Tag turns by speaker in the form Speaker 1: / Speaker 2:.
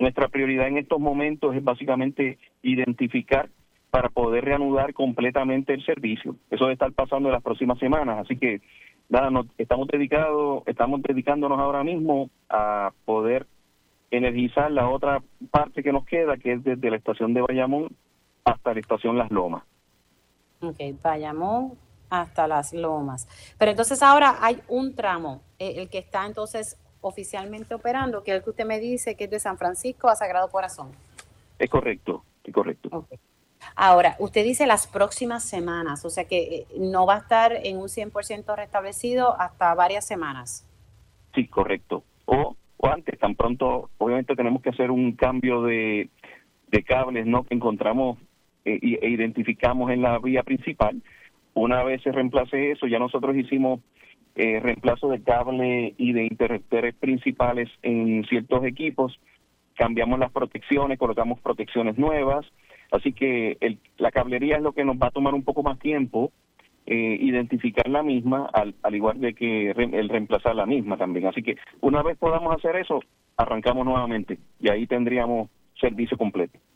Speaker 1: nuestra prioridad en estos momentos es básicamente identificar para poder reanudar completamente el servicio. Eso debe estar pasando en las próximas semanas, así que nada, estamos dedicándonos ahora mismo a poder energizar la otra parte que nos queda, que es desde la estación de Bayamón hasta la estación Las Lomas.
Speaker 2: Ok, Bayamón hasta Las Lomas. Pero entonces ahora hay un tramo, el que está entonces oficialmente operando, que es el que usted me dice que es de San Francisco a Sagrado Corazón.
Speaker 1: Es correcto, es correcto.
Speaker 2: Okay. Ahora, usted dice las próximas semanas, o sea que no va a estar en un 100% restablecido hasta varias semanas.
Speaker 1: Sí, correcto. O antes, tan pronto, obviamente tenemos que hacer un cambio de cables, ¿no?, que encontramos e identificamos en la vía principal. Una vez se reemplace eso, ya nosotros hicimos reemplazo de cable y de interruptores principales en ciertos equipos, cambiamos las protecciones, colocamos protecciones nuevas, así que la cablería es lo que nos va a tomar un poco más tiempo, identificar la misma, al igual de que el reemplazar la misma también. Así que una vez podamos hacer eso, arrancamos nuevamente y ahí tendríamos servicio completo.